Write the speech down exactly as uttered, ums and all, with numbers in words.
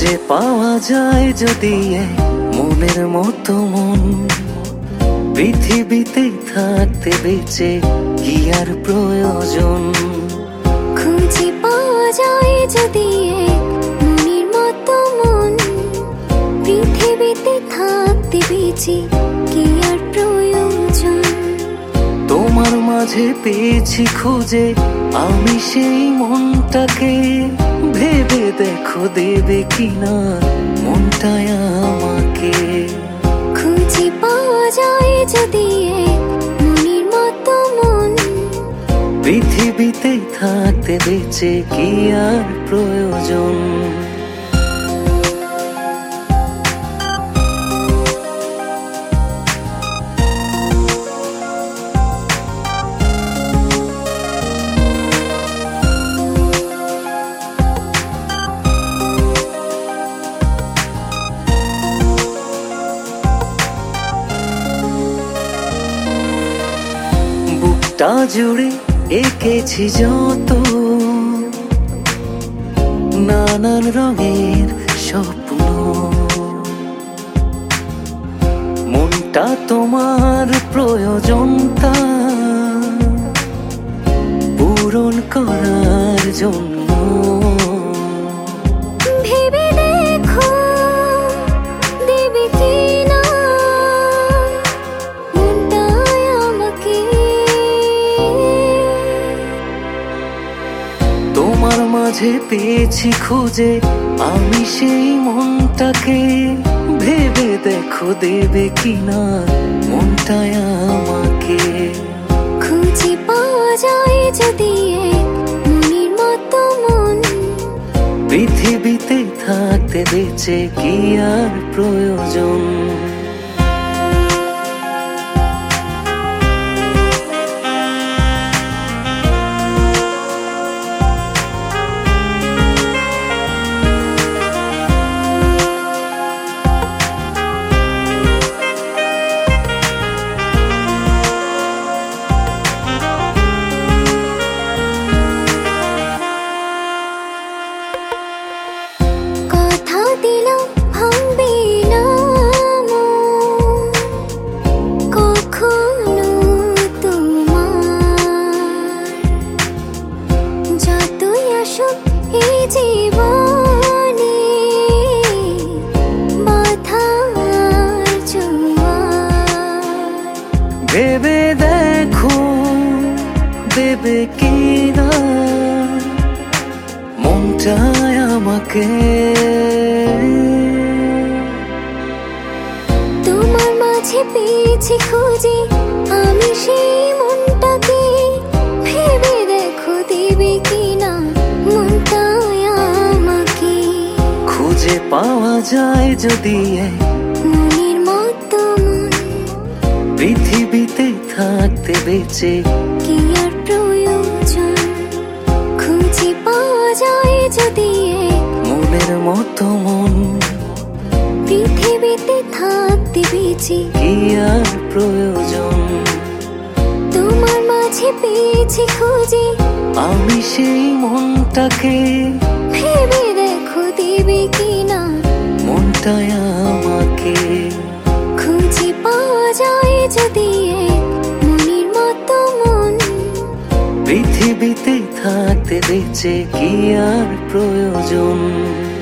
খুঁজে পাওয়া যায় যদি এক মনের মতো মন, পৃথিবীতে থাকতে বেঁচে কি আর প্রয়োজন। খুঁজে পাওয়া যায় যদি এক মনের মতো মন, পৃথিবীতে থাকতে বেঁচে কি আর প্রয়োজন। তোমার মাঝে পেয়েছি খুঁজে আমি সেই মনটাকে, ভেবে দেখো দেবে কিনা মনটায় আমাকে। খুঁজে পাওয়া যায় যদি এক মনের মতো মন, পৃথিবীতে থাকতে বেঁচে কি আর প্রয়োজন। বুকটা জুড়ে এঁকেছি যত নানান রঙের স্বপ্ন, মনটা তোমার প্রয়োজনটা পূরণ করার জন্য। ভেবে দেখো দেবে কিনা মনটায় আমাকে। তোমার মাঝে পেয়েছি খুঁজে আমি সেই মনটাকে, ভেবে দেখো দেবে কিনা মনটায় আমাকে। খুঁজে পাওয়া যায় যদি এক মনের মতো মন, পৃথিবীতে থাকতে বেঁচে কি আর প্রয়োজন। কথা দিলাম ভাঙবে না মন, কখনো তোমার। যতই আসুক এই জীবনে বাধার জোয়ার, ভেবে দেখো দেবে কিনা মনটায় আমাকে। তোমার মাঝে পেয়েছি খুঁজে আমি সেই মনটাকে, ভেবে দেখো দেবে কিনা মনটায় আমাকে। খুঁজে পাওয়া যায় যদি এক মনের মতো মন, পৃথিবীতে থাকতে বেঁচে কি আর প্রয়োজন। খুঁজে পাওয়া যায় যদি এক মনের মতো মন, পৃথিবীতে থাকতে বেঁচে কি আর প্রয়োজন। তোমার মাঝে পেয়েছি খুঁজে আমি সেই মনটাকে, ভেবে দেখো দেবে কিনা মনটায় আমাকে। খুঁজে পাওয়া যায় যদি এক মনের মতো মন, পৃথিবীতে থাকতে বেঁচে কি আর প্রয়োজন।